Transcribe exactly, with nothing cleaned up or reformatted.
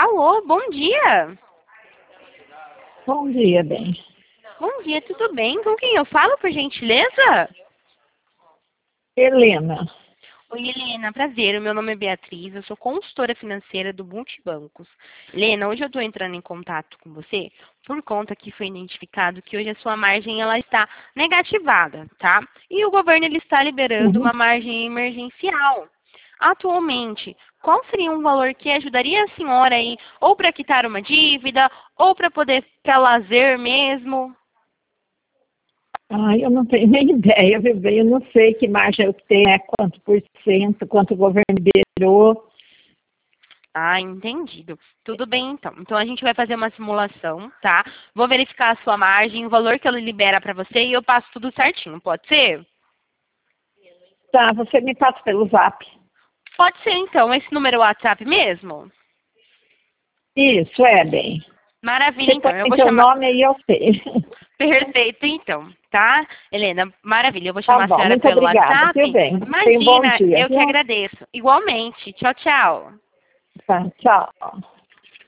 Alô, bom dia. Bom dia, bem. Bom dia, tudo bem? Com quem eu falo, por gentileza? Helena. Oi, Helena, prazer. O meu nome é Beatriz, eu sou consultora financeira do Multibancos. Helena, hoje eu estou entrando em contato com você por conta que foi identificado que hoje a sua margem ela está negativada, tá? E o governo ele está liberando Uhum. uma margem emergencial. Atualmente, qual seria um valor que ajudaria a senhora aí, ou para quitar uma dívida, ou para poder para lazer mesmo? Ai, eu não tenho nem ideia, viu, bem? Eu não sei que margem eu tenho, é quanto por cento, quanto o governo liberou. Ah, entendido. Tudo bem, então. Então, a gente vai fazer uma simulação, tá? Vou verificar a sua margem, o valor que ela libera para você e eu passo tudo certinho, pode ser? Tá, você me passa pelo zap. Pode ser, então. Esse número é o WhatsApp mesmo? Isso, é, bem. Maravilha, Você então. Eu põe vou seu chamar... nome aí, eu sei. Perfeito, então. Tá? Helena, maravilha. Eu vou Tá chamar a bom, senhora muito pelo obrigada, viu, WhatsApp. bem? Tenha um bom Imagina, dia, eu que viu? agradeço. Igualmente. Tchau, tchau. Tá, tchau.